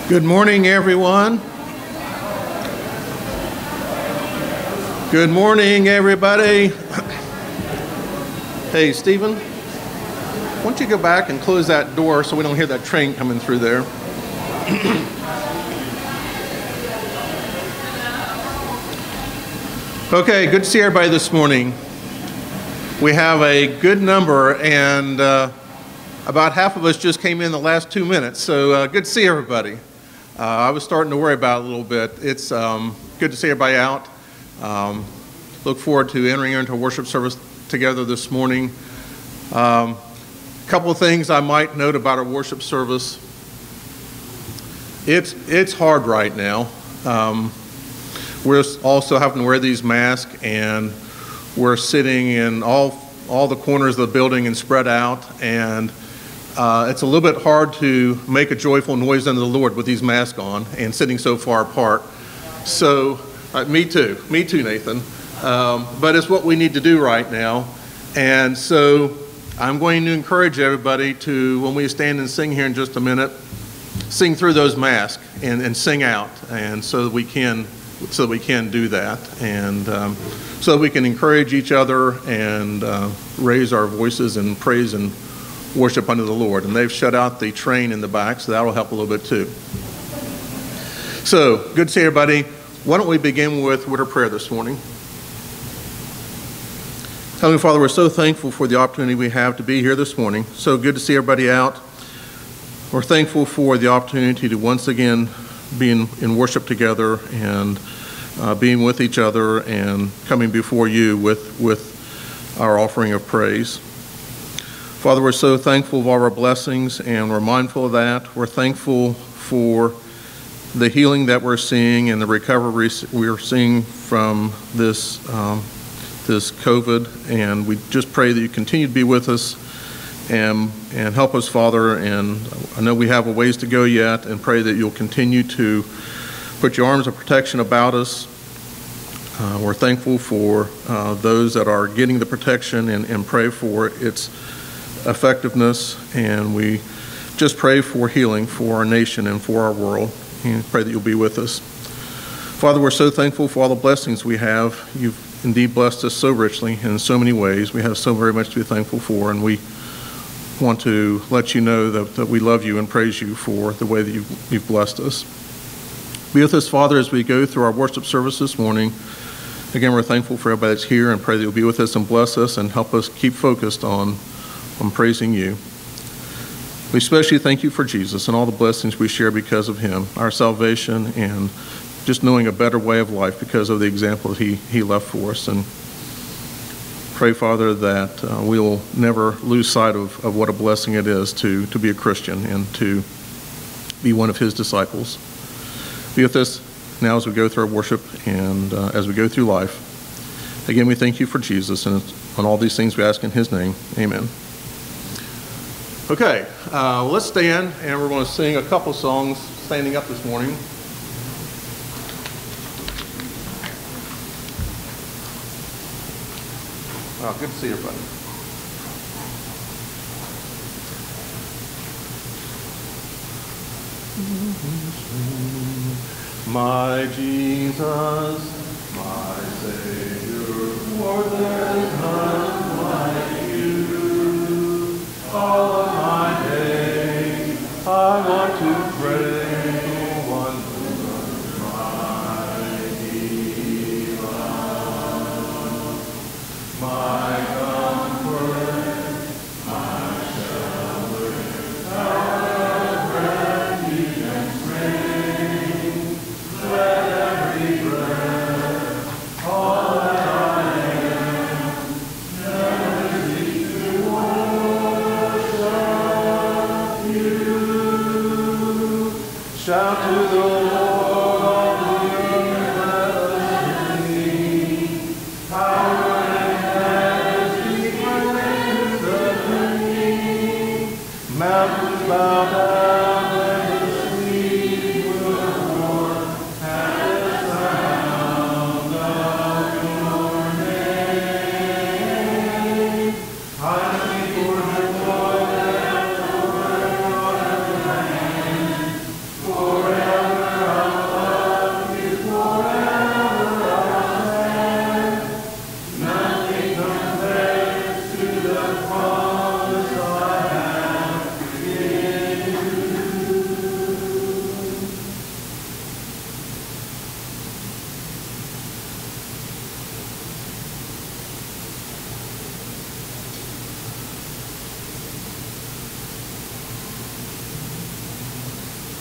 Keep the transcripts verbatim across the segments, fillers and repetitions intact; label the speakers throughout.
Speaker 1: Good morning, everyone. Good morning, everybody. Hey, Stephen, why don't you go back and close that door so we don't hear that train coming through there. Okay, good to see everybody this morning. We have a good number, and uh, about half of us just came in the last two minutes, so uh, good to see everybody. Uh, I was starting to worry about it a little bit. It's um, good to see everybody out. Um, look forward to entering into a worship service together this morning. A um, couple of things I might note about our worship service. It's, it's hard right now. Um, we're also having to wear these masks, and we're sitting in all, all the corners of the building and spread out, and Uh, it's a little bit hard to make a joyful noise unto the Lord with these masks on and sitting so far apart. So, uh, me too, me too, Nathan. Um, but it's what we need to do right now. And so, I'm going to encourage everybody to, when we stand and sing here in just a minute, sing through those masks and, and sing out, and so that we can, so that we can do that, and um, so that we can encourage each other and uh, raise our voices in praise and worship unto the Lord. And they've shut out the train in the back, so that'll help a little bit too. So, good to see everybody. Why don't we begin with word of prayer this morning? Heavenly Father, we're so thankful for the opportunity we have to be here this morning. So good to see everybody out. We're thankful for the opportunity to once again be in, in worship together and uh, being with each other and coming before you with, with our offering of praise. Father, we're so thankful of all our blessings, and we're mindful of that. We're thankful for the healing that we're seeing and the recovery we're seeing from this, um, this COVID, and we just pray that you continue to be with us and, and help us, Father. And I know we have a ways to go yet, and pray that you'll continue to put your arms of protection about us. Uh, we're thankful for uh, those that are getting the protection, and, and pray for its effectiveness, and we just pray for healing for our nation and for our world, and pray that you'll be with us. Father, we're so thankful for all the blessings we have. You've indeed blessed us so richly in so many ways. We have so very much to be thankful for, and we want to let you know that, that we love you and praise you for the way that you've, you've blessed us. Be with us, Father, as we go through our worship service this morning. Again, we're thankful for everybody that's here, and pray that you'll be with us and bless us and help us keep focused on on praising you. We especially thank you for Jesus and all the blessings we share because of him, our salvation, and just knowing a better way of life because of the example that he, he left for us. And pray, Father, that uh, we will never lose sight of, of what a blessing it is to, to be a Christian and to be one of his disciples. Be with us now as we go through our worship and uh, as we go through life. Again, we thank you for Jesus, and on all these things we ask in his name. Amen. Okay, uh, let's stand, and we're going to sing a couple songs standing up this morning. Oh, good to see everybody. My Jesus, my Savior, more than none like you. All of my days, I want to pray one word, mighty love, my comfort, my shelter, our refuge and strength. Let every breath, all that I am, never cease to shout to the Lord, all the earth, let us sing. Power and majesty, praise the King. Mountains bow down, and the seas will roar at the sound of your name. I sing for the joy that forever on every land. Forever.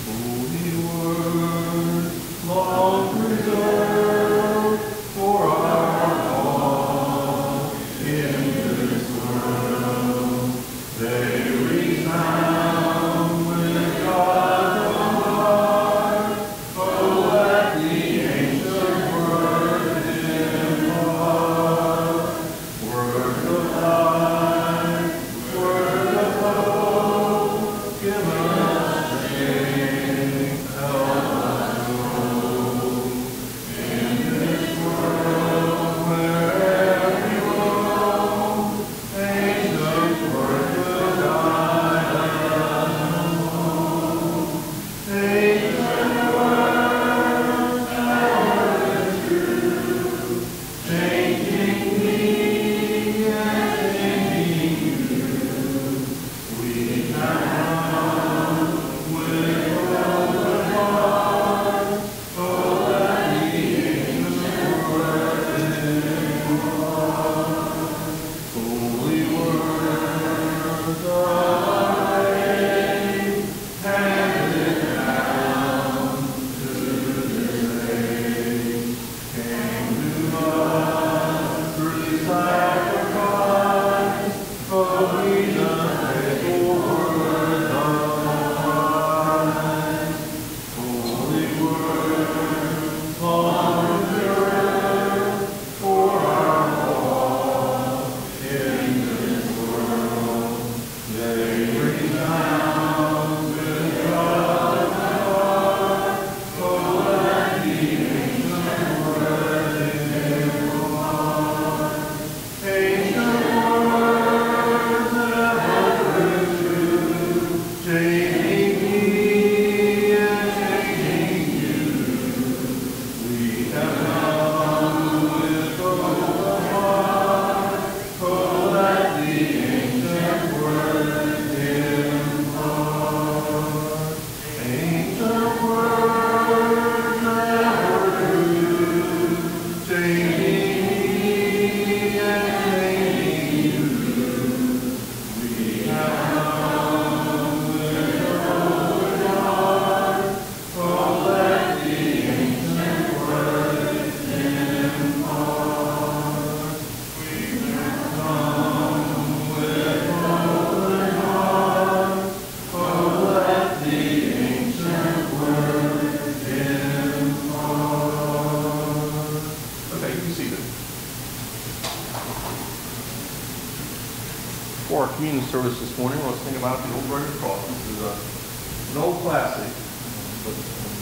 Speaker 1: For our communion service this morning, let's think about the old rugged cross. This is a, an old classic, but um,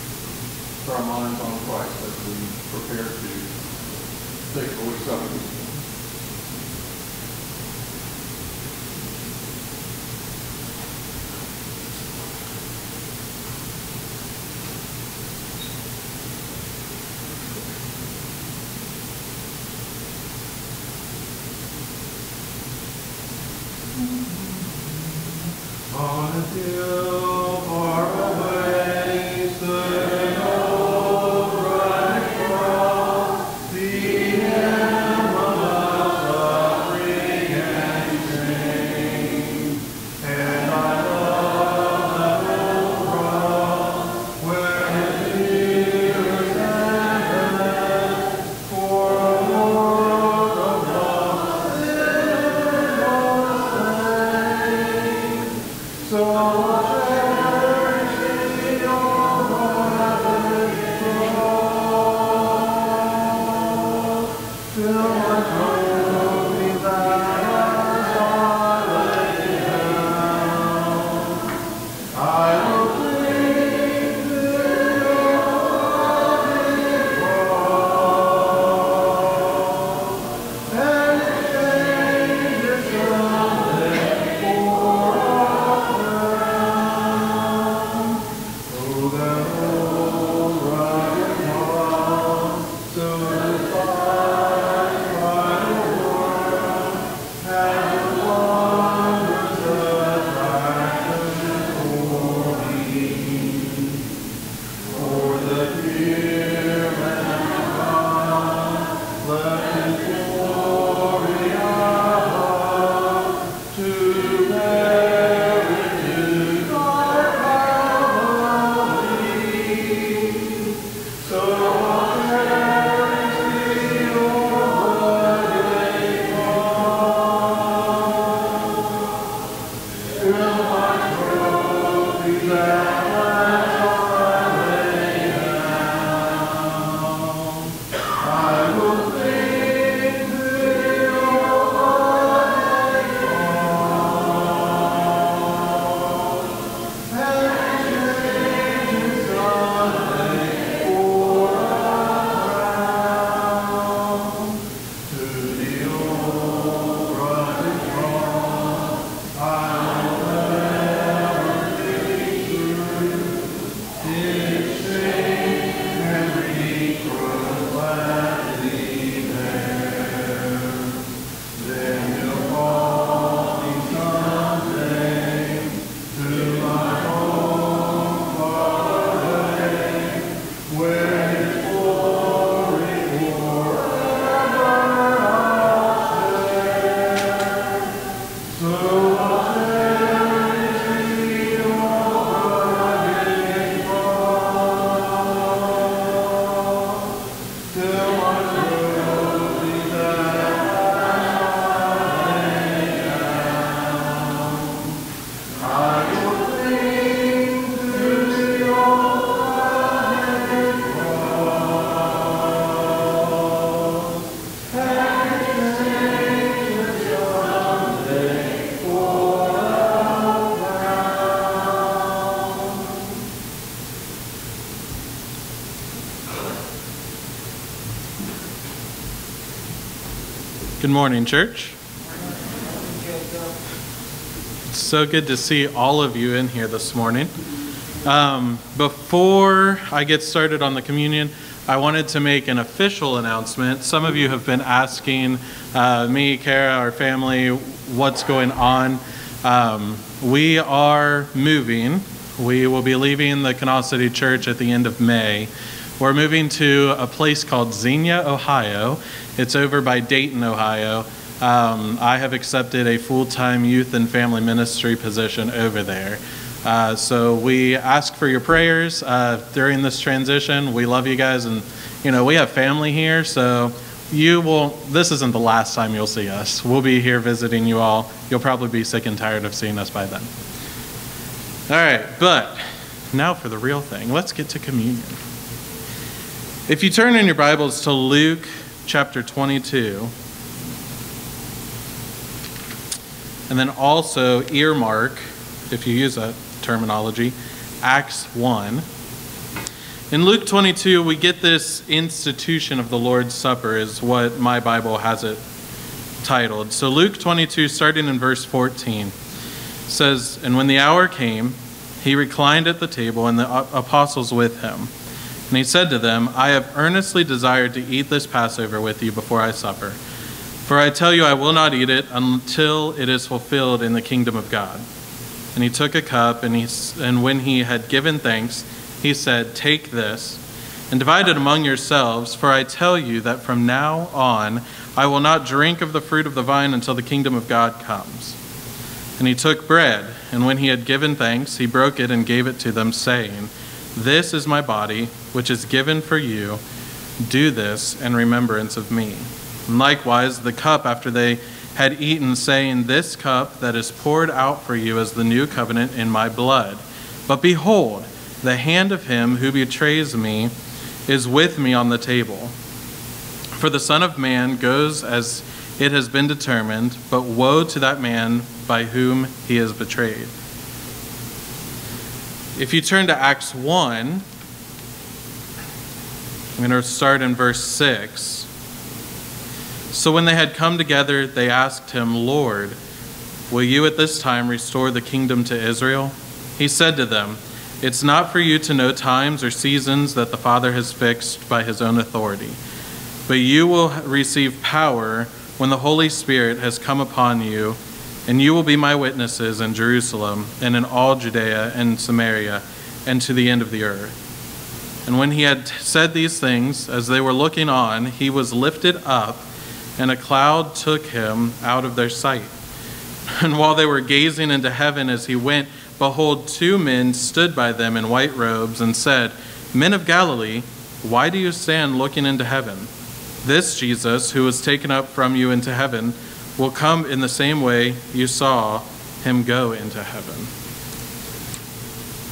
Speaker 1: put our minds on Christ as we prepare to take the Lord's Supper this morning. On a hill far away stood an old rugged cross, the emblem of suffering and shame. And I love that old cross where tears and death for a world of lost sin was slain. So
Speaker 2: Good morning, church. It's so good to see all of you in here this morning. Um, before I get started on the communion, I wanted to make an official announcement. Some of you have been asking uh, me, Kara, our family, what's going on. Um, we are moving. We will be leaving the Kanawha City Church at the end of May. We're moving to a place called Xenia, Ohio. It's over by Dayton, Ohio. Um, I have accepted a full-time youth and family ministry position over there. Uh, so we ask for your prayers uh, during this transition. We love you guys, and you know we have family here, so you will. This isn't the last time you'll see us. We'll be here visiting you all. You'll probably be sick and tired of seeing us by then. All right, but now for the real thing. Let's get to communion. If you turn in your Bibles to Luke chapter twenty-two, and then also earmark, if you use that terminology, Acts one. In Luke twenty-two, we get this institution of the Lord's Supper, is what my Bible has it titled. So Luke twenty-two, starting in verse fourteen, says, "And when the hour came, he reclined at the table, and the apostles with him. And he said to them, I have earnestly desired to eat this Passover with you before I suffer. For I tell you, I will not eat it until it is fulfilled in the kingdom of God. And he took a cup, and, he, and when he had given thanks, he said, Take this, and divide it among yourselves, for I tell you that from now on I will not drink of the fruit of the vine until the kingdom of God comes. And he took bread, and when he had given thanks, he broke it and gave it to them, saying, This is my body, which is given for you. Do this in remembrance of me. And likewise, the cup after they had eaten, saying, This cup that is poured out for you is the new covenant in my blood. But behold, the hand of him who betrays me is with me on the table. For the Son of Man goes as it has been determined, but woe to that man by whom he is betrayed." If you turn to Acts one, I'm going to start in verse six. "So when they had come together, they asked him, Lord, will you at this time restore the kingdom to Israel? He said to them, It's not for you to know times or seasons that the Father has fixed by his own authority, but you will receive power when the Holy Spirit has come upon you, and you will be my witnesses in Jerusalem and in all Judea and Samaria and to the end of the earth. And when he had said these things, as they were looking on, he was lifted up, and a cloud took him out of their sight. And while they were gazing into heaven as he went, behold, two men stood by them in white robes and said, Men of Galilee, why do you stand looking into heaven? This Jesus, who was taken up from you into heaven, will come in the same way you saw him go into heaven."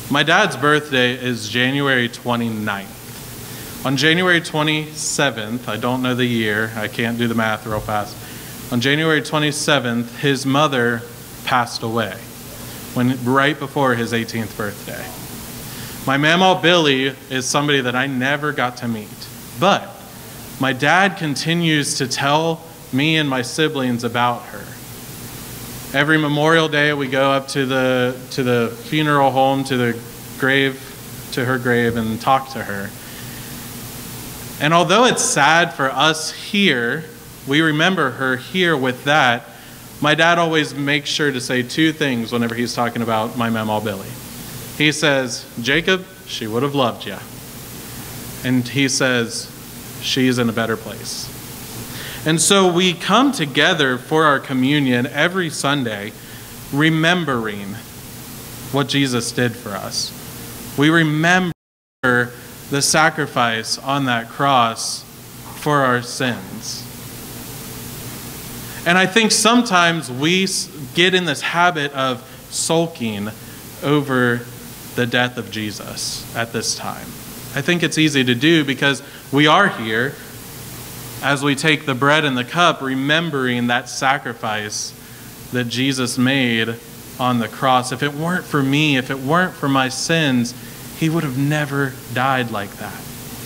Speaker 2: My dad's birthday is January twenty-ninth. On January twenty-seventh, I don't know the year, I can't do the math real fast. On January twenty-seventh, his mother passed away, when right before his eighteenth birthday. My Mamaw Billy is somebody that I never got to meet, but my dad continues to tell me and my siblings about her. Every Memorial Day, we go up to the to the funeral home, to the grave, to her grave, and talk to her. And although it's sad for us here, we remember her here with that. My dad always makes sure to say two things whenever he's talking about my Mamaw Billy. He says, Jacob, she would have loved you. And he says, she's in a better place. And so we come together for our communion every Sunday, remembering what Jesus did for us. We remember the sacrifice on that cross for our sins. And I think sometimes we get in this habit of sulking over the death of Jesus at this time. I think it's easy to do because we are here as we take the bread and the cup, remembering that sacrifice that Jesus made on the cross. If it weren't for me, if it weren't for my sins, he would have never died like that.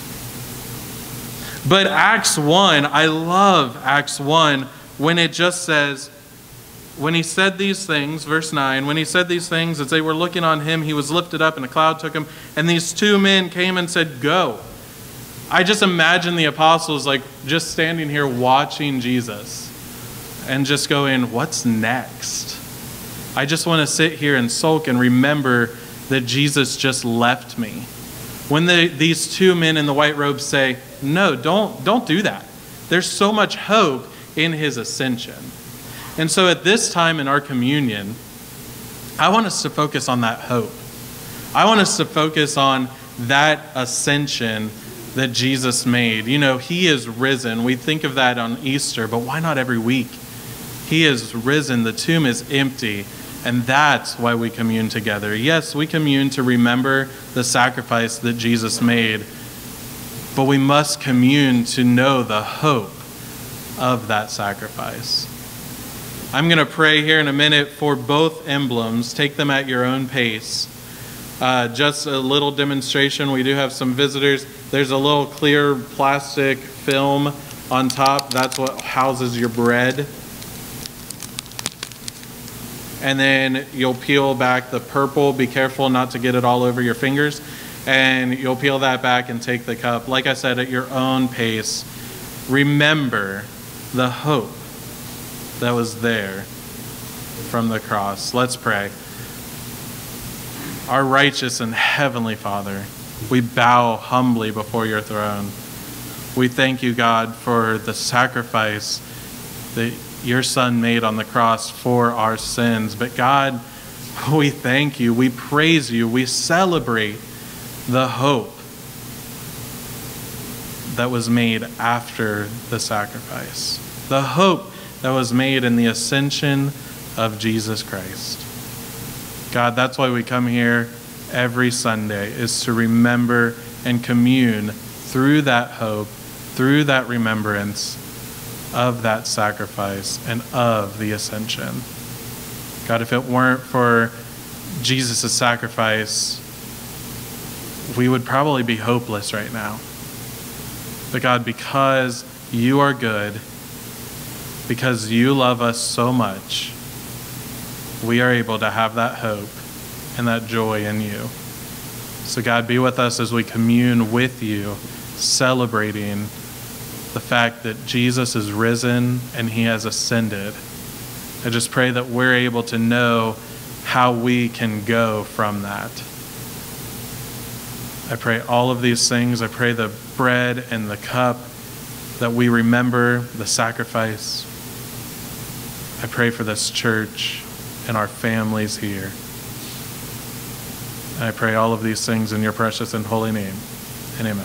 Speaker 2: But Acts one, I love Acts one, when it just says, when he said these things, verse nine, when he said these things, as they were looking on him, he was lifted up and a cloud took him, and these two men came and said, go. I just imagine the apostles like just standing here watching Jesus and just going, what's next? I just want to sit here and sulk and remember that Jesus just left me. When the, these two men in the white robes say, no, don't, don't do that. There's so much hope in his ascension. And so at this time in our communion, I want us to focus on that hope. I want us to focus on that ascension that Jesus made. You know, he is risen. We think of that on Easter, but why not every week? He is risen. The tomb is empty. And that's why we commune together. Yes, we commune to remember the sacrifice that Jesus made, but we must commune to know the hope of that sacrifice. I'm going to pray here in a minute for both emblems. Take them at your own pace. Uh, just a little demonstration. We do have some visitors. There's a little clear plastic film on top. That's what houses your bread. And then you'll peel back the purple. Be careful not to get it all over your fingers. And you'll peel that back and take the cup. Like I said, at your own pace. Remember the hope that was there from the cross. Let's pray. Our righteous and heavenly Father, we bow humbly before your throne. We thank you, God, for the sacrifice that your Son made on the cross for our sins. But God, we thank you, we praise you, we celebrate the hope that was made after the sacrifice. The hope that was made in the ascension of Jesus Christ. God, that's why we come here every Sunday, is to remember and commune through that hope, through that remembrance of that sacrifice and of the ascension. God, if it weren't for Jesus' sacrifice, we would probably be hopeless right now. But God, because you are good, because you love us so much, we are able to have that hope and that joy in you. So God, be with us as we commune with you, celebrating the fact that Jesus is risen and he has ascended. I just pray that we're able to know how we can go from that. I pray all of these things. I pray the bread and the cup, that we remember the sacrifice. I pray for this church and our families here. And I pray all of these things in your precious and holy name. And amen.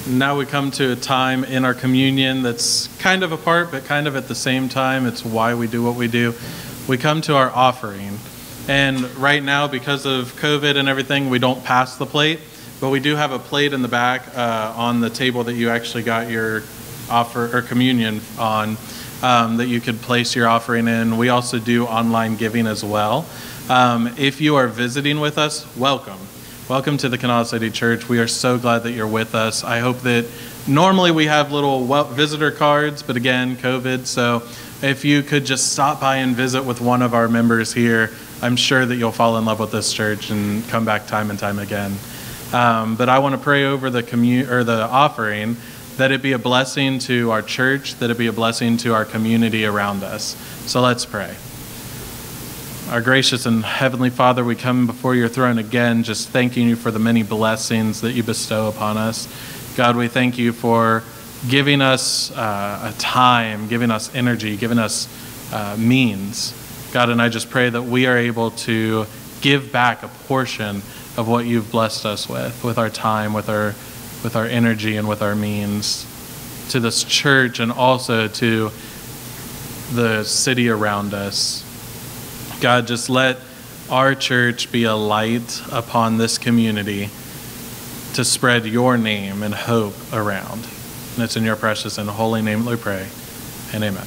Speaker 2: Now we come to a time in our communion that's kind of apart, but kind of at the same time. It's why we do what we do. We come to our offering. And right now, because of COVID and everything, we don't pass the plate, but we do have a plate in the back uh, on the table that you actually got your offer or communion on, um, that you could place your offering in. We also do online giving as well. Um, if you are visiting with us, welcome. Welcome to the Kanawha City Church. We are so glad that you're with us. I hope that normally we have little wel- visitor cards, but again, COVID. So if you could just stop by and visit with one of our members here, I'm sure that you'll fall in love with this church and come back time and time again. Um, but I want to pray over the commu- or the offering, that it be a blessing to our church, that it be a blessing to our community around us. So let's pray. Our gracious and heavenly Father, we come before your throne again, just thanking you for the many blessings that you bestow upon us. God, we thank you for giving us uh, a time, giving us energy, giving us uh, means. God, and I just pray that we are able to give back a portion of what you've blessed us with, with our time, with our, with our energy, and with our means, to this church and also to the city around us. God, just let our church be a light upon this community to spread your name and hope around. And it's in your precious and holy name that we pray, and amen.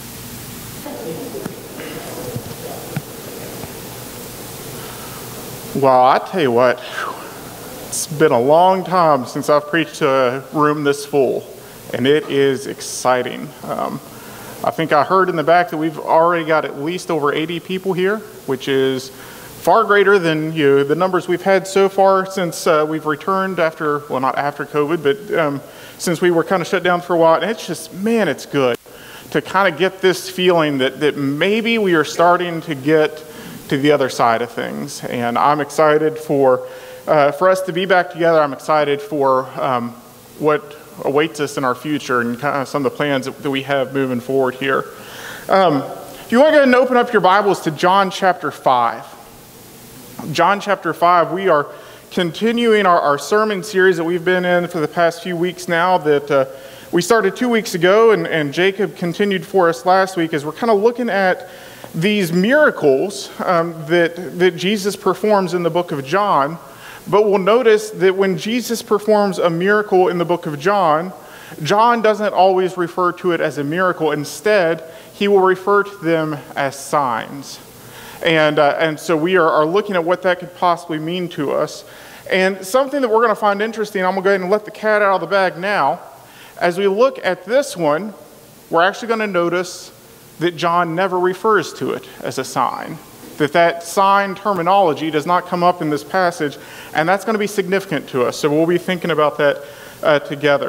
Speaker 3: Well, I tell you what, it's been a long time since I've preached to a room this full, and it is exciting. Um, I think I heard in the back that we've already got at least over eighty people here, which is far greater than you know, the numbers we've had so far since uh, we've returned after, well, not after COVID, but um, since we were kind of shut down for a while. And it's just, man, it's good to kind of get this feeling that, that maybe we are starting to get to the other side of things. And I'm excited for, uh, for us to be back together. I'm excited for um, what awaits us in our future and kind of some of the plans that we have moving forward here. Um, if you want to go ahead and open up your Bibles to John chapter five. John chapter five, we are continuing our, our sermon series that we've been in for the past few weeks now, that uh, we started two weeks ago and, and Jacob continued for us last week, as we're kind of looking at these miracles um, that, that Jesus performs in the book of John. But we'll notice that when Jesus performs a miracle in the book of John, John doesn't always refer to it as a miracle. Instead, he will refer to them as signs. And, uh, and so we are, are looking at what that could possibly mean to us. And something that we're going to find interesting, I'm going to go ahead and let the cat out of the bag now. As we look at this one, we're actually going to notice that John never refers to it as a sign. That that sign terminology does not come up in this passage, and that's going to be significant to us. So we'll be thinking about that uh, together.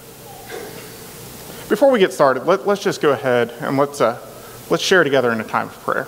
Speaker 3: Before we get started, let, let's just go ahead and let's uh, let's share together in a time of prayer.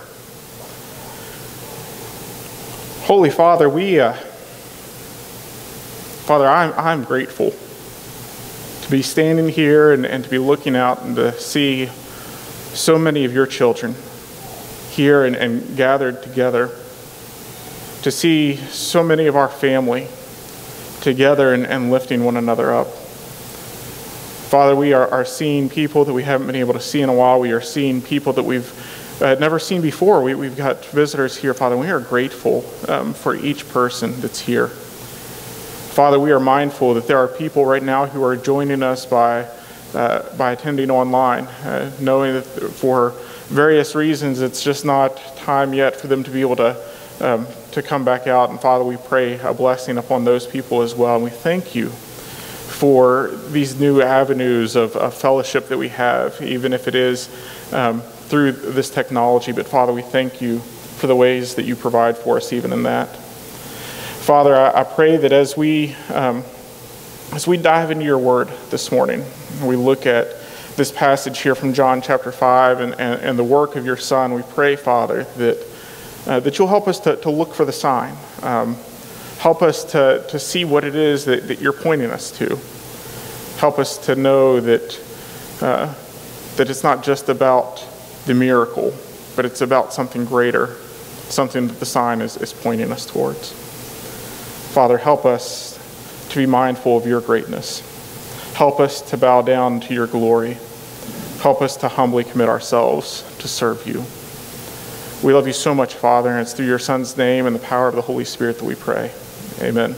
Speaker 3: Holy Father, we uh, Father, I'm I'm grateful to be standing here and, and to be looking out and to see so many of your children here and, and gathered together, to see so many of our family together and, and lifting one another up. Father, we are, are seeing people that we haven't been able to see in a while. We are seeing people that we've uh, never seen before. We, we've got visitors here, Father. We are grateful um, for each person that's here. Father, we are mindful that there are people right now who are joining us by, uh, by attending online, uh, knowing that for various reasons, it's just not time yet for them to be able to um, to come back out. And Father, we pray a blessing upon those people as well. And we thank you for these new avenues of, of fellowship that we have, even if it is um, through this technology. But Father, we thank you for the ways that you provide for us even in that. Father, I, I pray that as we um, as we dive into your word this morning, we look at this passage here from John chapter five and, and, and the work of your Son, we pray, Father, that uh, that you'll help us to, to look for the sign. Um, help us to, to see what it is that, that you're pointing us to. Help us to know that, uh, that it's not just about the miracle, but it's about something greater, something that the sign is, is pointing us towards. Father, help us to be mindful of your greatness. Help us to bow down to your glory. Help us to humbly commit ourselves to serve you. We love you so much, Father, and it's through your Son's name and the power of the Holy Spirit that we pray. Amen.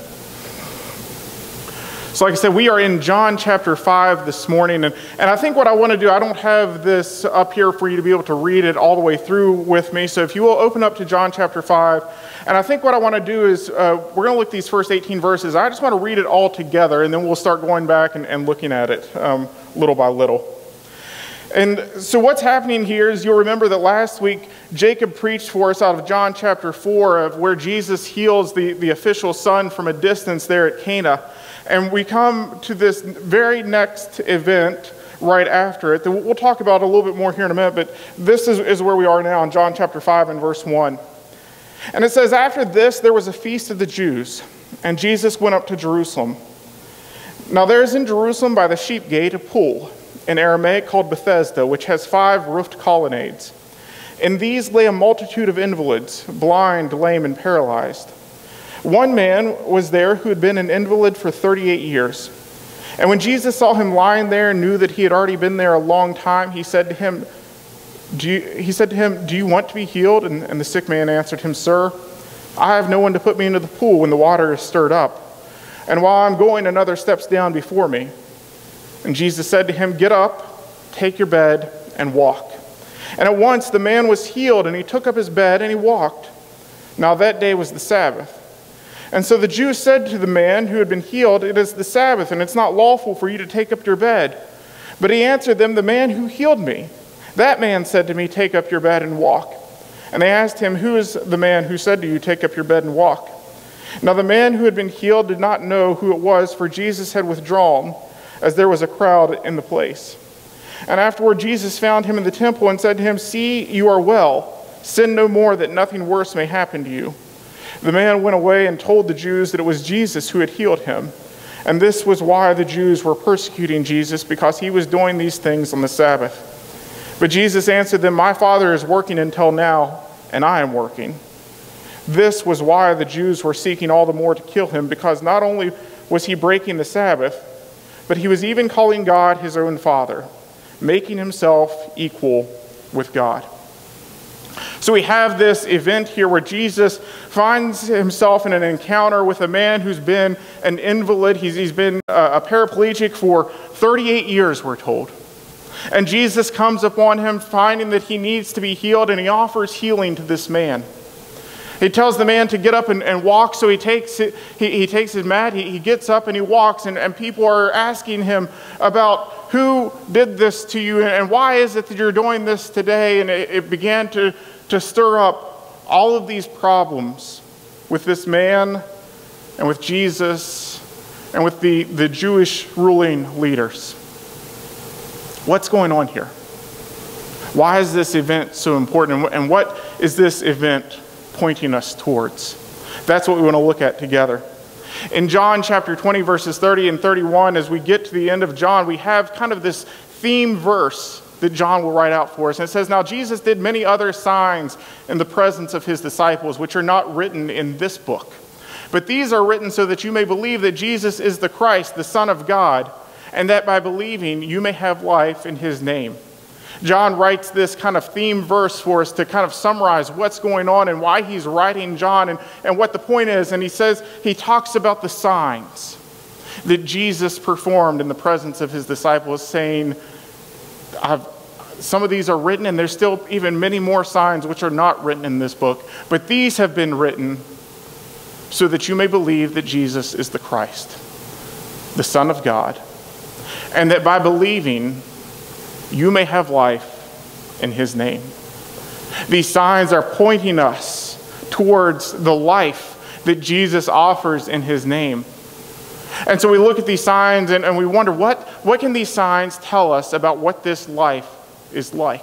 Speaker 3: So like I said, we are in John chapter five this morning, and, and I think what I want to do, I don't have this up here for you to be able to read it all the way through with me, so if you will open up to John chapter five, and I think what I want to do is, uh, we're going to look at these first eighteen verses. I just want to read it all together, and then we'll start going back and, and looking at it um, little by little. And so what's happening here is, you'll remember that last week Jacob preached for us out of John chapter four, of where Jesus heals the, the official son from a distance there at Cana. And we come to this very next event right after it. We'll talk about it a little bit more here in a minute, but this is, is where we are now in John chapter five and verse one. And it says, after this there was a feast of the Jews, and Jesus went up to Jerusalem. Now there is in Jerusalem by the sheep gate a pool, in Aramaic called Bethesda, which has five roofed colonnades. In these lay a multitude of invalids, blind, lame, and paralyzed. One man was there who had been an invalid for thirty-eight years. And when Jesus saw him lying there and knew that he had already been there a long time, he said to him, do you, he said to him, do you want to be healed? And, and the sick man answered him, Sir, I have no one to put me into the pool when the water is stirred up. And while I'm going, another steps down before me. And Jesus said to him, Get up, take your bed, and walk. And at once the man was healed, and he took up his bed and he walked. Now that day was the Sabbath. And so the Jews said to the man who had been healed, It is the Sabbath, and it's not lawful for you to take up your bed. But he answered them, The man who healed me, that man said to me, Take up your bed and walk. And they asked him, Who is the man who said to you, Take up your bed and walk? Now the man who had been healed did not know who it was, for Jesus had withdrawn, as there was a crowd in the place. And afterward Jesus found him in the temple and said to him, See, you are well. Sin no more, that nothing worse may happen to you. The man went away and told the Jews that it was Jesus who had healed him. And this was why the Jews were persecuting Jesus, because he was doing these things on the Sabbath. But Jesus answered them, My Father is working until now, and I am working. This was why the Jews were seeking all the more to kill him, because not only was he breaking the Sabbath, but he was even calling God his own Father, making himself equal with God. So we have this event here where Jesus finds himself in an encounter with a man who's been an invalid. He's, he's been a paraplegic for thirty-eight years, we're told. And Jesus comes upon him finding that he needs to be healed, and he offers healing to this man. He tells the man to get up and, and walk, so he takes it, he, he takes his mat, he, he gets up and he walks, and, and people are asking him about who did this to you and why is it that you're doing this today? And it, it began to, to stir up all of these problems with this man and with Jesus and with the, the Jewish ruling leaders. What's going on here? Why is this event so important? And what is this event pointing us towards? That's what we want to look at together. In John chapter twenty, verses thirty and thirty-one, as we get to the end of John, we have kind of this theme verse that John will write out for us. And it says, Now Jesus did many other signs in the presence of his disciples, which are not written in this book. But these are written so that you may believe that Jesus is the Christ, the Son of God, and that by believing you may have life in his name. John writes this kind of theme verse for us to kind of summarize what's going on and why he's writing John and, and what the point is. And he says, he talks about the signs that Jesus performed in the presence of his disciples, saying, I've, some of these are written, and there's still even many more signs which are not written in this book. But these have been written so that you may believe that Jesus is the Christ, the Son of God, and that by believing you may have life in his name. These signs are pointing us towards the life that Jesus offers in his name. And so we look at these signs and, and we wonder, what, what can these signs tell us about what this life is like?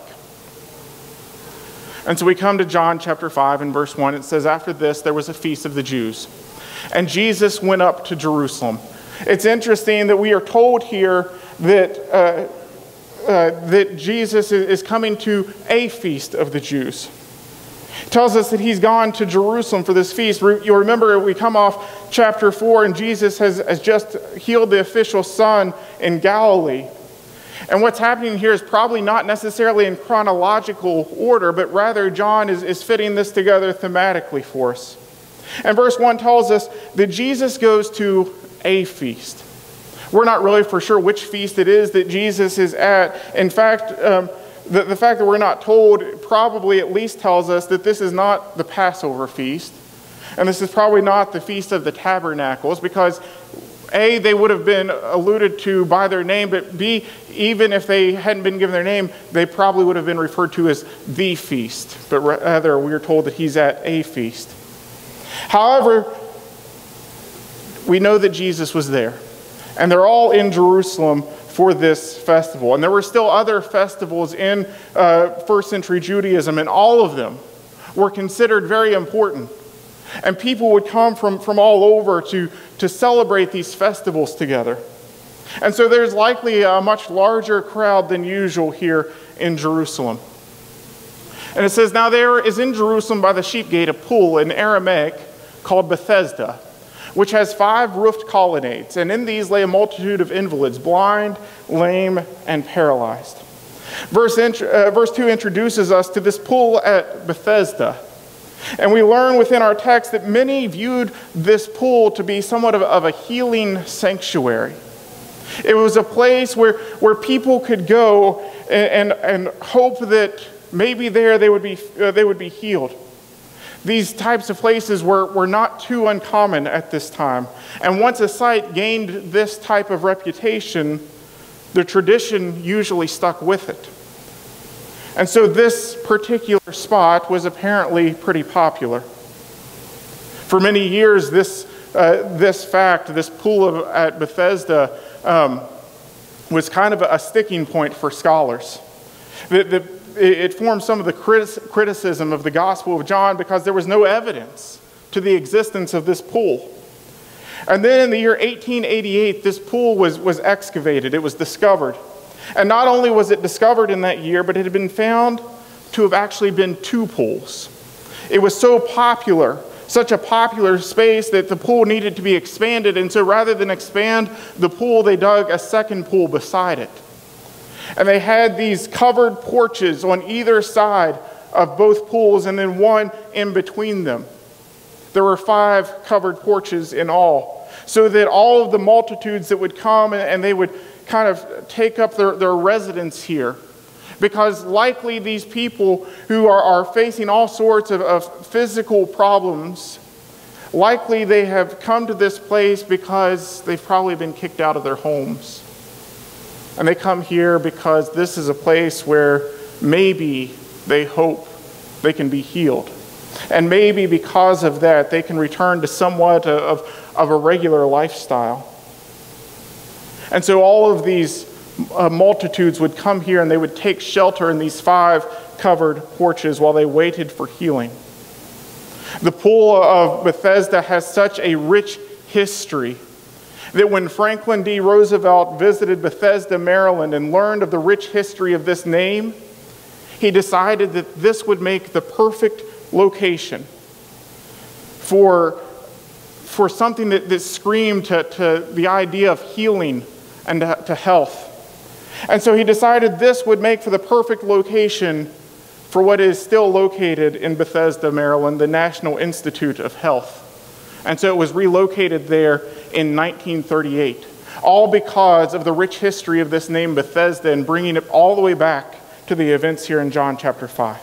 Speaker 3: And so we come to John chapter five and verse one. It says, After this there was a feast of the Jews, and Jesus went up to Jerusalem. It's interesting that we are told here that uh, Uh, that Jesus is coming to a feast of the Jews. It tells us that he's gone to Jerusalem for this feast. You'll remember we come off chapter four, and Jesus has, has just healed the official son in Galilee. And what's happening here is probably not necessarily in chronological order, but rather John is, is fitting this together thematically for us. And verse one tells us that Jesus goes to a feast. We're not really for sure which feast it is that Jesus is at. In fact, um, the, the fact that we're not told probably at least tells us that this is not the Passover feast. And this is probably not the Feast of the Tabernacles, because A, they would have been alluded to by their name, but B, even if they hadn't been given their name, they probably would have been referred to as the feast. But rather, we are told that he's at a feast. However, we know that Jesus was there. And they're all in Jerusalem for this festival. And there were still other festivals in uh, first century Judaism, and all of them were considered very important. And people would come from, from all over to, to celebrate these festivals together. And so there's likely a much larger crowd than usual here in Jerusalem. And it says, now there is in Jerusalem by the sheep gate a pool in Aramaic called Bethesda, which has five roofed colonnades, and in these lay a multitude of invalids, blind, lame, and paralyzed. Verse, uh, verse two introduces us to this pool at Bethesda. And we learn within our text that many viewed this pool to be somewhat of, of a healing sanctuary. It was a place where, where people could go and, and, and hope that maybe there they would be, uh, they would be healed. These types of places were, were not too uncommon at this time. And once a site gained this type of reputation, the tradition usually stuck with it. And so this particular spot was apparently pretty popular. For many years, this, uh, this fact, this pool of, at Bethesda, um, was kind of a sticking point for scholars. The, the, it formed some of the criticism of the Gospel of John because there was no evidence to the existence of this pool. And then in the year eighteen eighty-eight, this pool was, was excavated. It was discovered. And not only was it discovered in that year, but it had been found to have actually been two pools. It was so popular, such a popular space, that the pool needed to be expanded. And so rather than expand the pool, they dug a second pool beside it. And they had these covered porches on either side of both pools, and then one in between them. There were five covered porches in all, so that all of the multitudes that would come and they would kind of take up their, their residence here. Because likely these people who are, are facing all sorts of, of physical problems, likely they have come to this place because they've probably been kicked out of their homes. And they come here because this is a place where maybe they hope they can be healed. And maybe because of that, they can return to somewhat of, of a regular lifestyle. And so all of these uh, multitudes would come here and they would take shelter in these five covered porches while they waited for healing. The pool of Bethesda has such a rich history that when Franklin D. Roosevelt visited Bethesda, Maryland, and learned of the rich history of this name, he decided that this would make the perfect location for, for something that, that screamed to, to the idea of healing and to, to health. And so he decided this would make for the perfect location for what is still located in Bethesda, Maryland, the National Institute of Health. And so it was relocated there in nineteen thirty-eight, all because of the rich history of this name Bethesda and bringing it all the way back to the events here in John chapter five.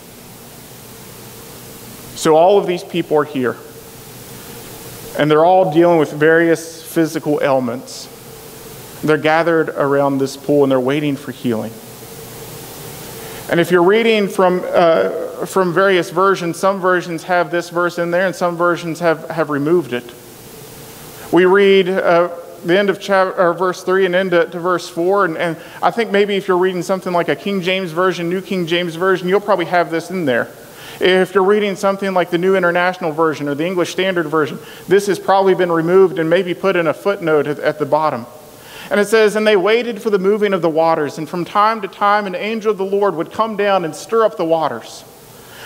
Speaker 3: So all of these people are here, and they're all dealing with various physical ailments. They're gathered around this pool and they're waiting for healing. And if you're reading from uh, from various versions, some versions have this verse in there and some versions have, have removed it. We read uh, the end of chapter, or verse three and into to verse four, and, and I think maybe if you're reading something like a King James Version, New King James Version, you'll probably have this in there. If you're reading something like the New International Version or the English Standard Version, this has probably been removed and maybe put in a footnote at, at the bottom. And it says, and they waited for the moving of the waters, and from time to time an angel of the Lord would come down and stir up the waters.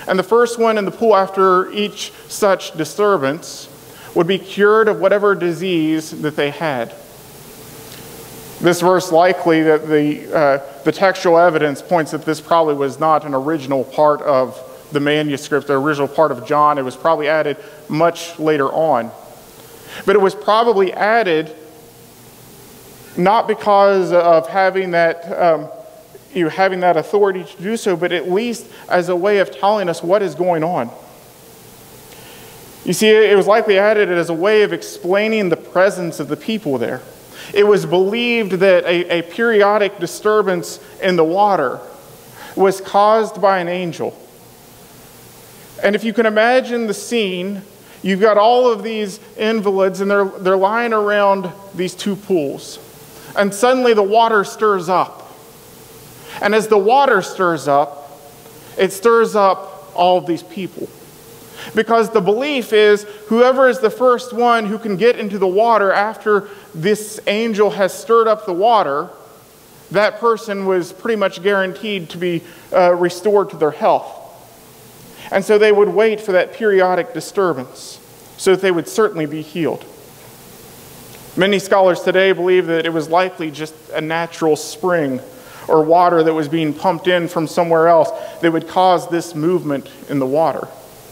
Speaker 3: And the first one in the pool after each such disturbance would be cured of whatever disease that they had. This verse likely that the, uh, the textual evidence points that this probably was not an original part of the manuscript, the original part of John. It was probably added much later on. But it was probably added not because of having that, um, you know, having that authority to do so, but at least as a way of telling us what is going on. You see, it was likely added as a way of explaining the presence of the people there. It was believed that a, a periodic disturbance in the water was caused by an angel. And if you can imagine the scene, you've got all of these invalids and they're, they're lying around these two pools. And suddenly the water stirs up. And as the water stirs up, it stirs up all of these people. Because the belief is whoever is the first one who can get into the water after this angel has stirred up the water, that person was pretty much guaranteed to be uh, restored to their health. And so they would wait for that periodic disturbance so that they would certainly be healed. Many scholars today believe that it was likely just a natural spring or water that was being pumped in from somewhere else that would cause this movement in the water.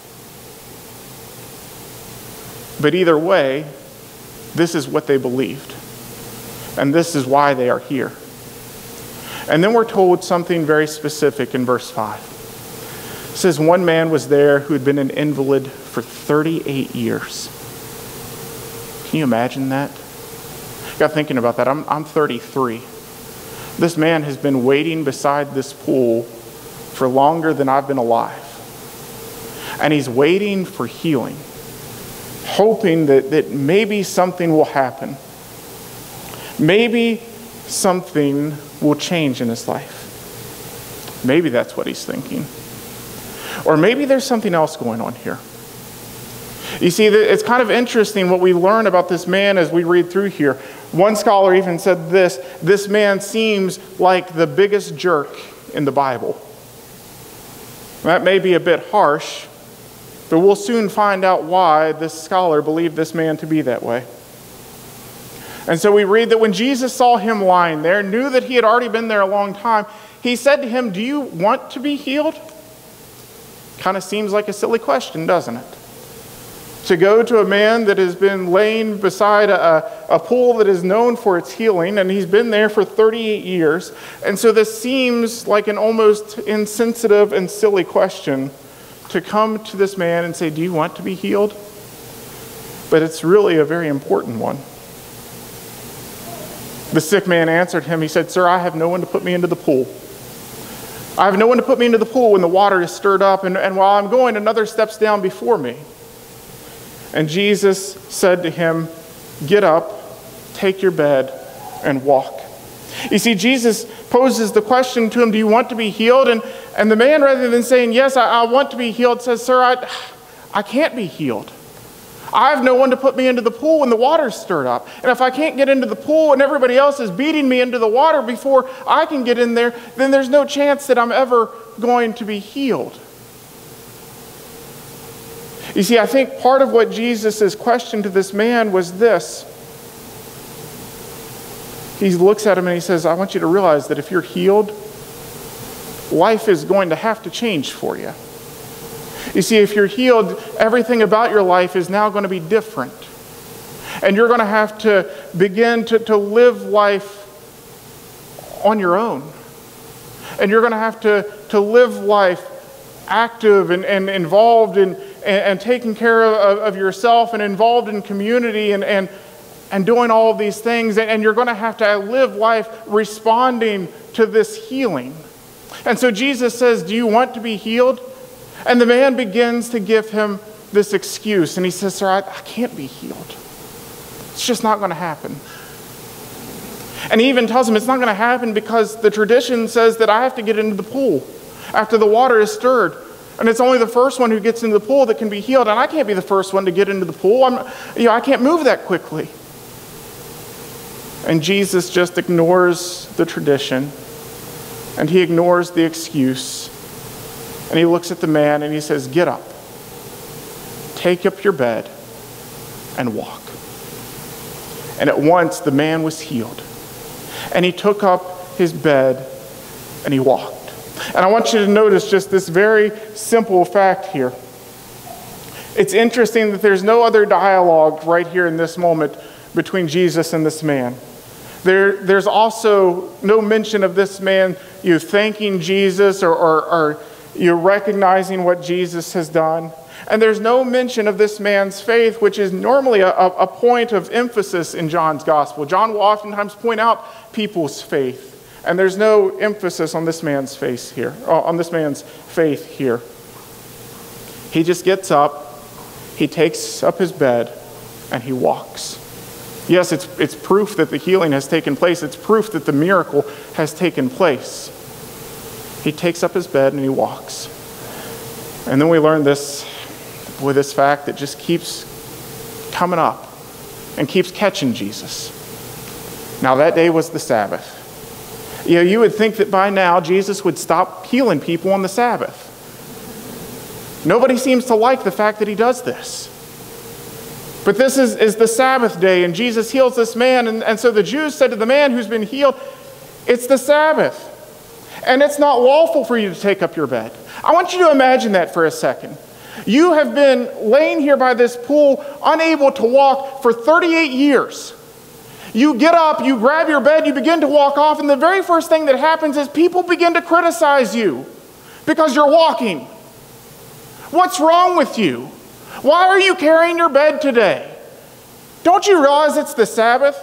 Speaker 3: But either way, this is what they believed. And this is why they are here. And then we're told something very specific in verse five. It says, one man was there who had been an invalid for thirty-eight years. Can you imagine that? I got thinking about that. I'm, I'm thirty-three. This man has been waiting beside this pool for longer than I've been alive. And he's waiting for healing, hoping that, that maybe something will happen. Maybe something will change in his life. Maybe that's what he's thinking. Or maybe there's something else going on here. You see, it's kind of interesting what we learn about this man as we read through here. One scholar even said this, this man seems like the biggest jerk in the Bible. That may be a bit harsh, but we'll soon find out why this scholar believed this man to be that way. And so we read that when Jesus saw him lying there, knew that he had already been there a long time, he said to him, "Do you want to be healed?" Kind of seems like a silly question, doesn't it? To go to a man that has been laying beside a, a pool that is known for its healing, and he's been there for thirty-eight years. And so this seems like an almost insensitive and silly question to come to this man and say, "Do you want to be healed?" But it's really a very important one. The sick man answered him. He said, "Sir, I have no one to put me into the pool. I have no one to put me into the pool when the water is stirred up, and, and while I'm going, another steps down before me." And Jesus said to him, "Get up, take your bed, and walk." You see, Jesus poses the question to him, "Do you want to be healed?" And, and the man, rather than saying, "Yes, I, I want to be healed," says, "Sir, I, I can't be healed. I have no one to put me into the pool when the water's stirred up. And if I can't get into the pool and everybody else is beating me into the water before I can get in there, then there's no chance that I'm ever going to be healed." You see, I think part of what Jesus' question to this man was this. He looks at him and he says, "I want you to realize that if you're healed, life is going to have to change for you. You see, if you're healed, everything about your life is now going to be different. And you're going to have to begin to, to live life on your own. And you're going to have to, to live life active and, and involved in and, and taking care of, of yourself and involved in community and, and, and doing all of these things. And, and you're going to have to live life responding to this healing." And so Jesus says, "Do you want to be healed?" And the man begins to give him this excuse. And he says, "Sir, I, I can't be healed. It's just not going to happen." And he even tells him it's not going to happen because the tradition says that I have to get into the pool after the water is stirred. And it's only the first one who gets into the pool that can be healed. And I can't be the first one to get into the pool. I'm, you know, I can't move that quickly. And Jesus just ignores the tradition. And he ignores the excuse. And he looks at the man and he says, "Get up, take up your bed, and walk." And at once the man was healed. And he took up his bed and he walked. And I want you to notice just this very simple fact here. It's interesting that there's no other dialogue right here in this moment between Jesus and this man. There, there's also no mention of this man, you know, thanking Jesus or, or, or you know, recognizing what Jesus has done. And there's no mention of this man's faith, which is normally a, a point of emphasis in John's gospel. John will oftentimes point out people's faith. And there's no emphasis on this man's face here, on this man's faith here. He just gets up, he takes up his bed, and he walks. Yes, it's, it's proof that the healing has taken place. It's proof that the miracle has taken place. He takes up his bed and he walks. And then we learn this with this fact that just keeps coming up and keeps catching Jesus. Now that day was the Sabbath. You know, you would think that by now Jesus would stop healing people on the Sabbath. Nobody seems to like the fact that he does this. But this is, is the Sabbath day, and Jesus heals this man. And, and so the Jews said to the man who's been healed, "It's the Sabbath, and it's not lawful for you to take up your bed." I want you to imagine that for a second. You have been laying here by this pool, unable to walk for thirty-eight years. You get up, you grab your bed, you begin to walk off, and the very first thing that happens is people begin to criticize you because you're walking. What's wrong with you? Why are you carrying your bed today? Don't you realize it's the Sabbath?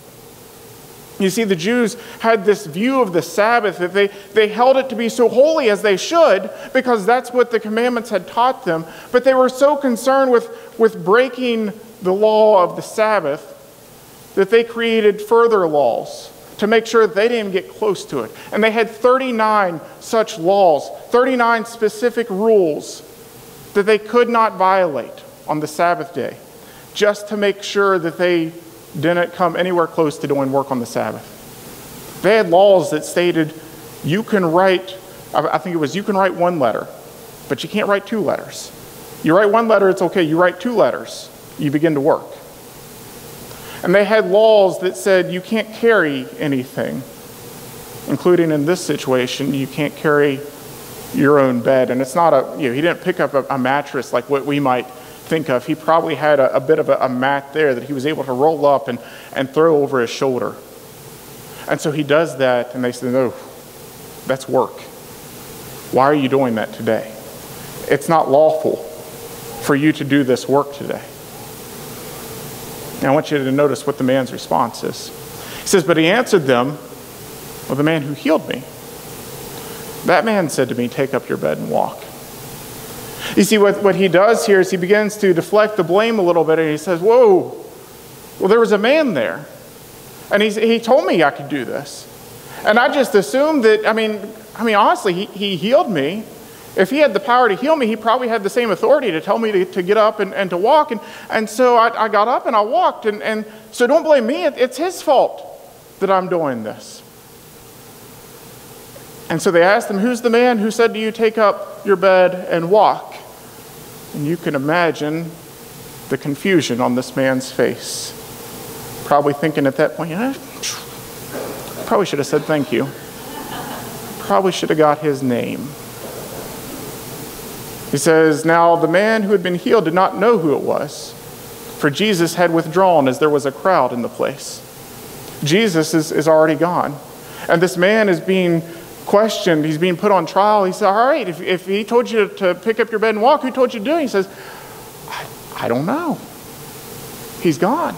Speaker 3: You see, the Jews had this view of the Sabbath that they, they held it to be so holy as they should because that's what the commandments had taught them. But they were so concerned with, with breaking the law of the Sabbath that they created further laws to make sure that they didn't get close to it. And they had thirty-nine such laws, thirty-nine specific rules that they could not violate on the Sabbath day, just to make sure that they didn't come anywhere close to doing work on the Sabbath. They had laws that stated you can write, I think it was you can write one letter, but you can't write two letters. You write one letter, it's okay. You write two letters, you begin to work. And they had laws that said you can't carry anything, including in this situation, you can't carry your own bed. And it's not a, you know, he didn't pick up a, a mattress like what we might think of. He probably had a, a bit of a, a mat there that he was able to roll up and, and throw over his shoulder. And so he does that, and they say, "No, that's work. Why are you doing that today? It's not lawful for you to do this work today." Now I want you to notice what the man's response is. He says, "But he answered them, 'Well, the man who healed me, that man said to me, 'Take up your bed and walk.'" You see, what, what he does here is he begins to deflect the blame a little bit, and he says, "Whoa, well, there was a man there, and he's, he told me I could do this. And I just assumed that, I mean, I mean, honestly, he, he healed me. If he had the power to heal me, he probably had the same authority to tell me to, to get up and, and to walk. And, and so I, I got up and I walked. And, and so don't blame me. It, it's his fault that I'm doing this." And so they asked him, "Who's the man who said to you, 'Take up your bed and walk'?" And you can imagine the confusion on this man's face. Probably thinking at that point, "Yeah, probably should have said thank you. Probably should have got his name." He says, "Now the man who had been healed did not know who it was, for Jesus had withdrawn as there was a crowd in the place." Jesus is, is already gone. And this man is being questioned. He's being put on trial. He said, "All right, if, if he told you to pick up your bed and walk, who told you to do it?" He says, I, I don't know. He's gone.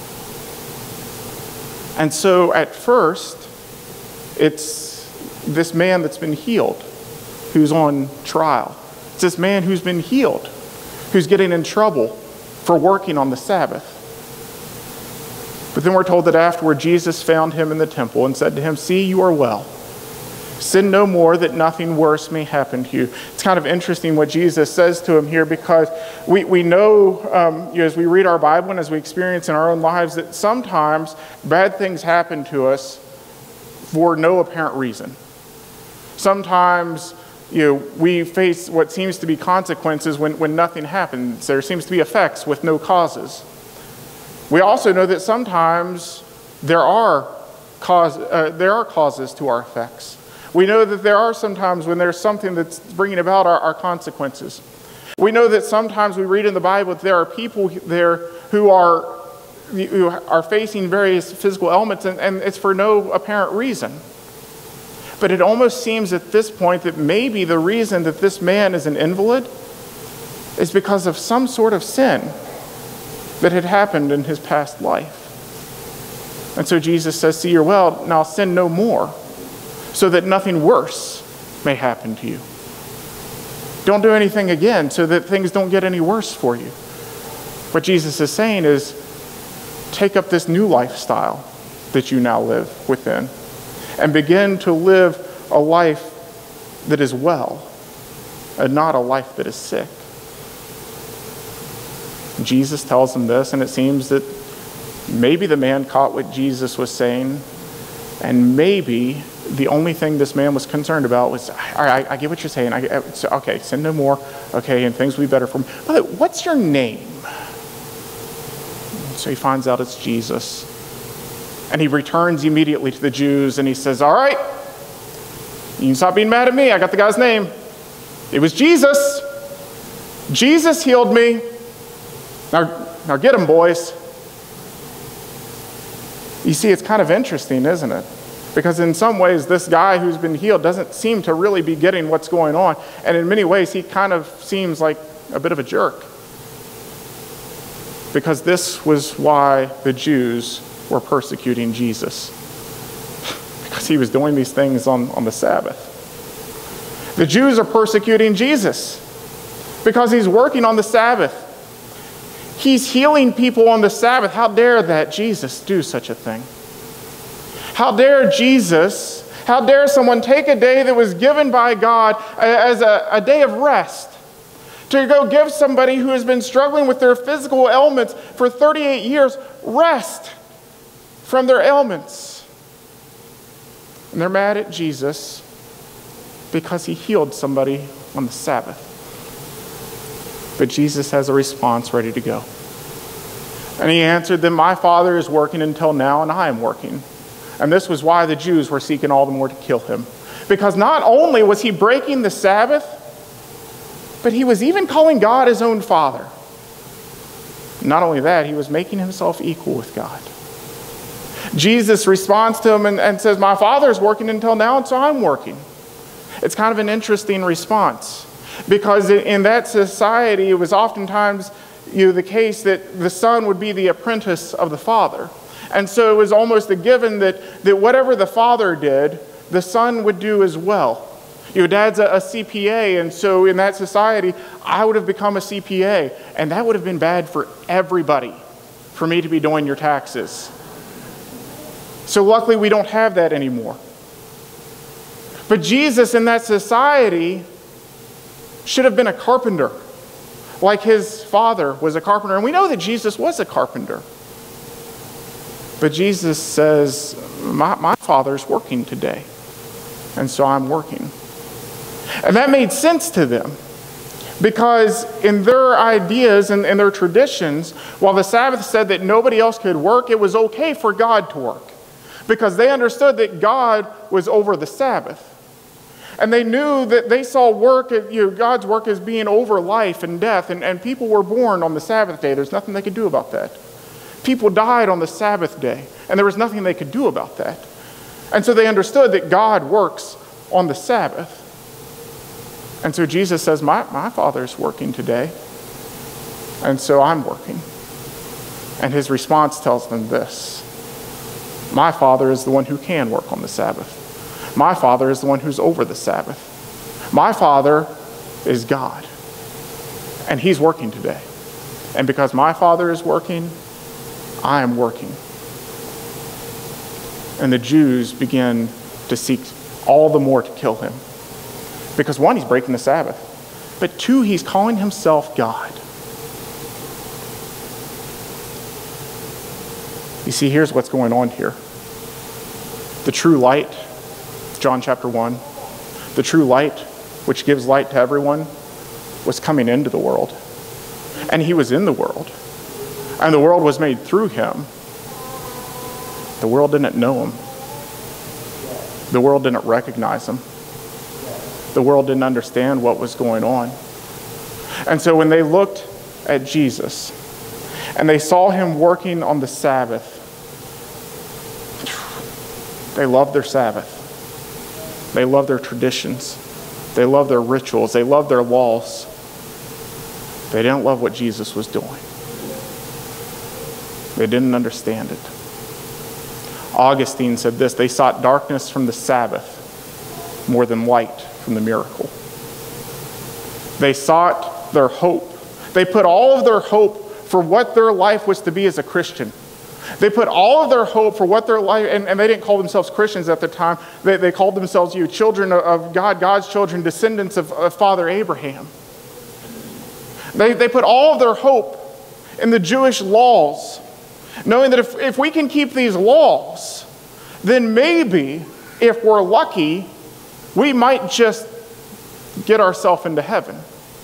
Speaker 3: And so at first, it's this man that's been healed who's on trial. It's this man who's been healed who's getting in trouble for working on the Sabbath. But then we're told that afterward, Jesus found him in the temple and said to him, "See, you are well. Sin no more, that nothing worse may happen to you." It's kind of interesting what Jesus says to him here, because we, we know, um, you know, as we read our Bible and as we experience in our own lives, that sometimes bad things happen to us for no apparent reason. Sometimes, you know, we face what seems to be consequences when, when nothing happens. There seems to be effects with no causes. We also know that sometimes there are, cause, uh, there are causes to our effects. We know that there are sometimes when there's something that's bringing about our, our consequences. We know that sometimes we read in the Bible that there are people there who are, who are facing various physical ailments, and, and it's for no apparent reason. But it almost seems at this point that maybe the reason that this man is an invalid is because of some sort of sin that had happened in his past life. And so Jesus says, see, you're well, now sin no more, so that nothing worse may happen to you. Don't do anything again so that things don't get any worse for you. What Jesus is saying is, take up this new lifestyle that you now live within and begin to live a life that is well and not a life that is sick. Jesus tells him this, and it seems that maybe the man caught what Jesus was saying, and maybe the only thing this man was concerned about was, all right, I, I get what you're saying. I, okay, sin no more. Okay, and things will be better for him. But what's your name? So he finds out it's Jesus. And he returns immediately to the Jews and he says, all right, you can stop being mad at me. I got the guy's name. It was Jesus. Jesus healed me. Now, now get him, boys. You see, it's kind of interesting, isn't it? Because in some ways, this guy who's been healed doesn't seem to really be getting what's going on. And in many ways, he kind of seems like a bit of a jerk. Because this was why the Jews were persecuting Jesus. Because he was doing these things on, on the Sabbath. The Jews are persecuting Jesus because he's working on the Sabbath. He's healing people on the Sabbath. How dare that Jesus do such a thing? How dare Jesus, how dare someone take a day that was given by God as a, a day of rest to go give somebody who has been struggling with their physical ailments for thirty-eight years rest from their ailments. And they're mad at Jesus because he healed somebody on the Sabbath. But Jesus has a response ready to go. And he answered them, my Father is working until now, and I am working. And this was why the Jews were seeking all the more to kill him. Because not only was he breaking the Sabbath, but he was even calling God his own Father. Not only that, he was making himself equal with God. Jesus responds to him and, and says, my Father is working until now, and so I'm working. It's kind of an interesting response. Because in that society, it was oftentimes you know, the case that the son would be the apprentice of the father. And so it was almost a given that, that whatever the father did, the son would do as well. Your dad's a, a C P A, and so in that society, I would have become a C P A. And that would have been bad for everybody, for me to be doing your taxes. So luckily, we don't have that anymore. But Jesus in that society should have been a carpenter, like his father was a carpenter. And we know that Jesus was a carpenter. But Jesus says, my, my father's working today, and so I'm working. And that made sense to them, because in their ideas and, and their traditions, while the Sabbath said that nobody else could work, it was okay for God to work, because they understood that God was over the Sabbath. And they knew that they saw work, you know, God's work as being over life and death, and, and people were born on the Sabbath day. There's nothing they could do about that. People died on the Sabbath day, and there was nothing they could do about that. And so they understood that God works on the Sabbath. And so Jesus says, my, my Father's working today, and so I'm working. And his response tells them this: my Father is the one who can work on the Sabbath. My Father is the one who's over the Sabbath. My Father is God, and he's working today. And because my Father is working, I am working. And the Jews begin to seek all the more to kill him. Because one, he's breaking the Sabbath. But two, he's calling himself God. You see, here's what's going on here. The true light, John chapter one, the true light which gives light to everyone, was coming into the world. And he was in the world. And the world was made through him. The world didn't know him. The world didn't recognize him. The world didn't understand what was going on. And so when they looked at Jesus and they saw him working on the Sabbath, they loved their Sabbath. They loved their traditions. They loved their rituals. They loved their laws. They didn't love what Jesus was doing. They didn't understand it. Augustine said this: they sought darkness from the Sabbath more than light from the miracle. They sought their hope. They put all of their hope for what their life was to be as a Christian. They put all of their hope for what their life, and, and they didn't call themselves Christians at the time. They, they called themselves you, children of God, God's children, descendants of, of Father Abraham. They, they put all of their hope in the Jewish laws, knowing that if, if we can keep these laws, then maybe, if we're lucky, we might just get ourselves into heaven.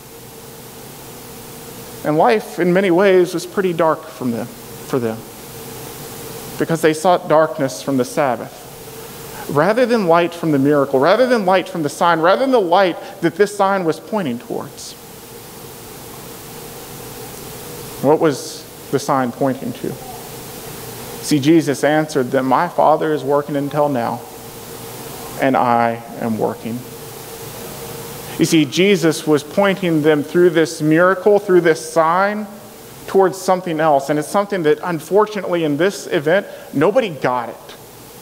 Speaker 3: And life, in many ways, was pretty dark from them, for them, because they sought darkness from the Sabbath, rather than light from the miracle, rather than light from the sign, rather than the light that this sign was pointing towards. What was the sign pointing to? See, Jesus answered them, "My Father is working until now, and I am working." You see, Jesus was pointing them through this miracle, through this sign, towards something else. And it's something that, unfortunately, in this event, nobody got it.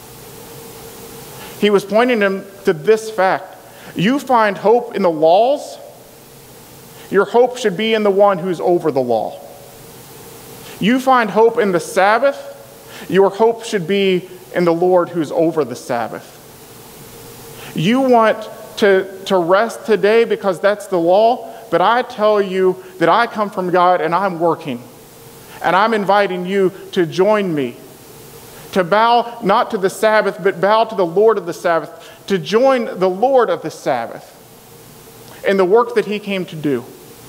Speaker 3: He was pointing them to this fact: you find hope in the laws, your hope should be in the one who's over the law. You find hope in the Sabbath, your hope should be in the Lord who's over the Sabbath. You want to, to rest today because that's the law, but I tell you that I come from God and I'm working. And I'm inviting you to join me, to bow not to the Sabbath, but bow to the Lord of the Sabbath, to join the Lord of the Sabbath in the work that he came to do.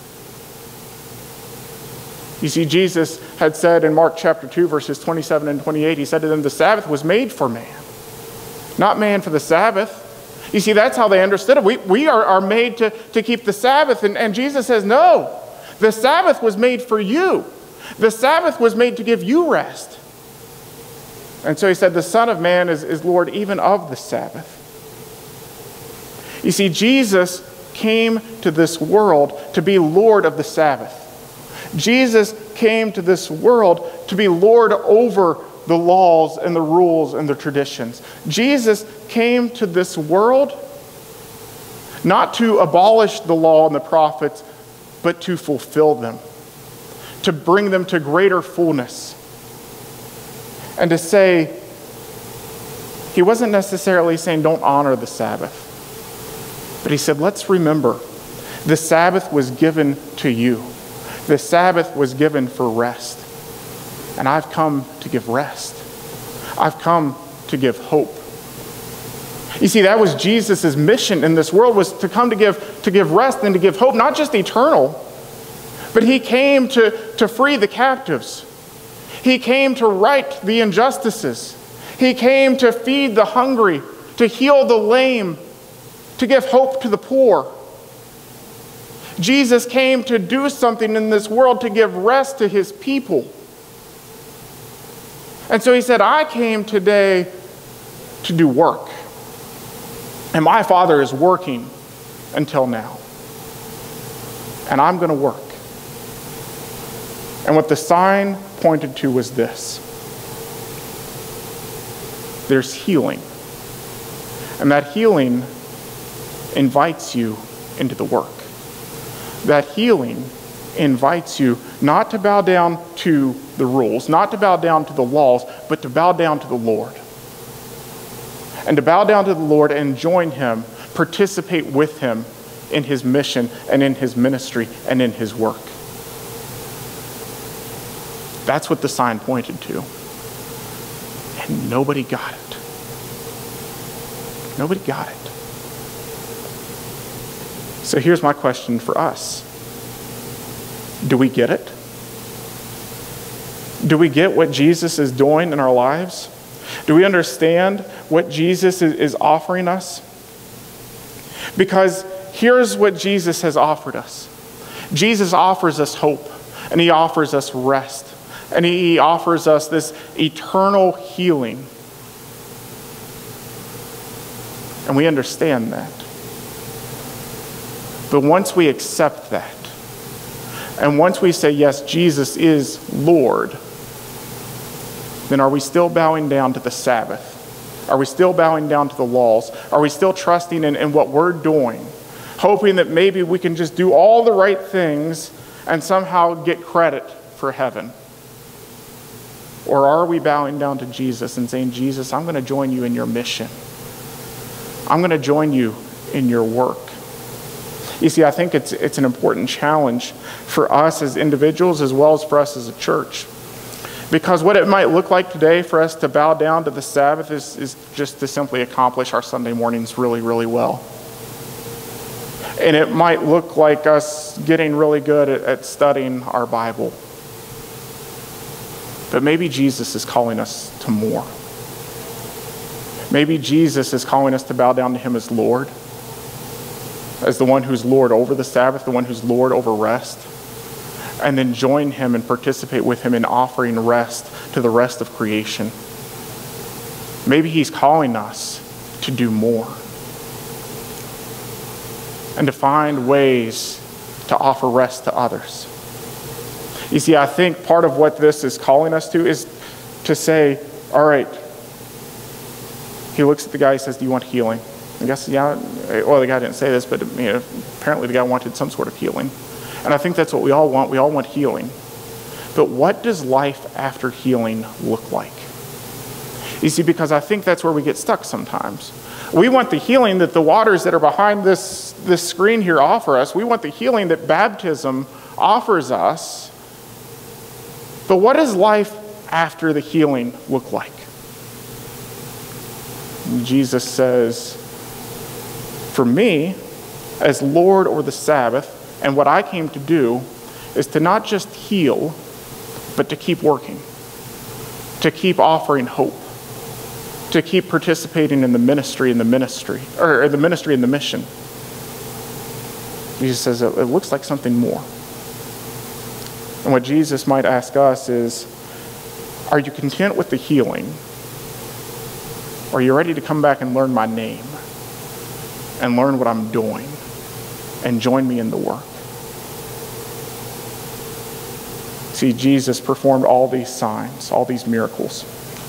Speaker 3: You see, Jesus had said in Mark chapter two, verses twenty-seven and twenty-eight, he said to them, the Sabbath was made for man, not man for the Sabbath. You see, that's how they understood it. We, we are, are made to, to keep the Sabbath. And, and Jesus says, no, the Sabbath was made for you. The Sabbath was made to give you rest. And so he said, the Son of Man is, is Lord even of the Sabbath. You see, Jesus came to this world to be Lord of the Sabbath. Jesus came to this world to be Lord over the laws and the rules and the traditions. Jesus came to this world not to abolish the law and the prophets, but to fulfill them, to bring them to greater fullness. And to say, he wasn't necessarily saying don't honor the Sabbath, but he said, let's remember, the Sabbath was given to you. The Sabbath was given for rest. And I've come to give rest. I've come to give hope. You see, that was Jesus' mission in this world, was to come to give, to give rest and to give hope, not just eternal, but he came to, to free the captives. He came to right the injustices. He came to feed the hungry, to heal the lame, to give hope to the poor. Jesus came to do something in this world, to give rest to his people. And so he said, I came today to do work. And my Father is working until now. And I'm going to work. And what the sign pointed to was this: there's healing. And that healing invites you into the work. That healing invites you not to bow down to the rules, not to bow down to the laws, but to bow down to the Lord. And to bow down to the Lord and join him, participate with him in his mission and in his ministry and in his work. That's what the sign pointed to. And nobody got it. Nobody got it. So here's my question for us. Do we get it? Do we get what Jesus is doing in our lives? Do we understand what Jesus is offering us? Because here's what Jesus has offered us. Jesus offers us hope, and he offers us rest, and he offers us this eternal healing. And we understand that. But once we accept that, and once we say, yes, Jesus is Lord, then are we still bowing down to the Sabbath? Are we still bowing down to the laws? Are we still trusting in, in what we're doing, hoping that maybe we can just do all the right things and somehow get credit for heaven? Or are we bowing down to Jesus and saying, Jesus, I'm going to join you in your mission. I'm going to join you in your work. You see, I think it's, it's an important challenge for us as individuals as well as for us as a church. Because what it might look like today for us to bow down to the Sabbath is, is just to simply accomplish our Sunday mornings really, really well. And it might look like us getting really good at, at studying our Bible. But maybe Jesus is calling us to more. Maybe Jesus is calling us to bow down to him as Lord, as the one who's Lord over the Sabbath, the one who's Lord over rest, and then join him and participate with him in offering rest to the rest of creation. Maybe he's calling us to do more and to find ways to offer rest to others. You see, I think part of what this is calling us to is to say, all right, he looks at the guy, he says, do you want healing? I guess, yeah, well, the guy didn't say this, but you know, apparently the guy wanted some sort of healing. And I think that's what we all want. We all want healing. But what does life after healing look like? You see, because I think that's where we get stuck sometimes. We want the healing that the waters that are behind this, this screen here offer us. We want the healing that baptism offers us. But what does life after the healing look like? And Jesus says, for me, as Lord over the Sabbath, and what I came to do is to not just heal, but to keep working, to keep offering hope, to keep participating in the ministry and the ministry, or the ministry and the mission. Jesus says it looks like something more. And what Jesus might ask us is, are you content with the healing? Or are you ready to come back and learn my name and learn what I'm doing and join me in the work? See, Jesus performed all these signs, all these miracles.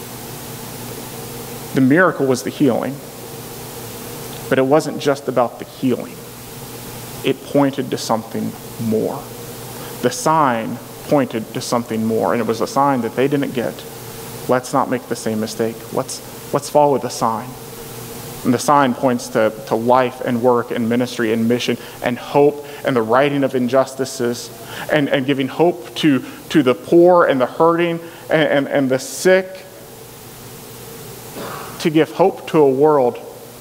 Speaker 3: The miracle was the healing, but it wasn't just about the healing. It pointed to something more. The sign pointed to something more, and it was a sign that they didn't get. Let's not make the same mistake. Let's, let's follow the sign. And the sign points to, to life and work and ministry and mission and hope and the righting of injustices and, and giving hope to, to the poor and the hurting and, and, and the sick, to give hope to a world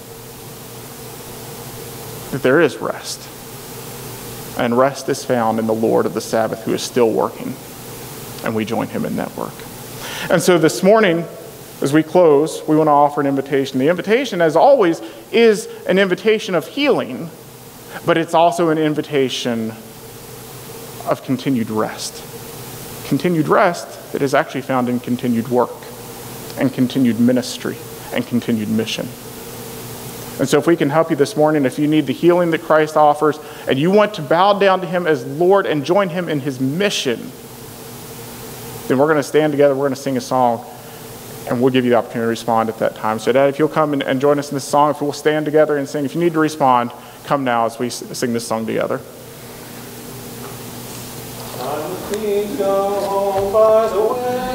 Speaker 3: that there is rest. And rest is found in the Lord of the Sabbath, who is still working, and we join him in that work. And so this morning, as we close, we want to offer an invitation. The invitation, as always, is an invitation of healing, but it's also an invitation of continued rest. Continued rest that is actually found in continued work and continued ministry and continued mission. And so if we can help you this morning, if you need the healing that Christ offers and you want to bow down to him as Lord and join him in his mission, then we're going to stand together, we're going to sing a song, and we'll give you the opportunity to respond at that time. So Dad, if you'll come and, and join us in this song, if we'll stand together and sing. If you need to respond, come now as we s- sing this song together.
Speaker 4: I would please go home by the way.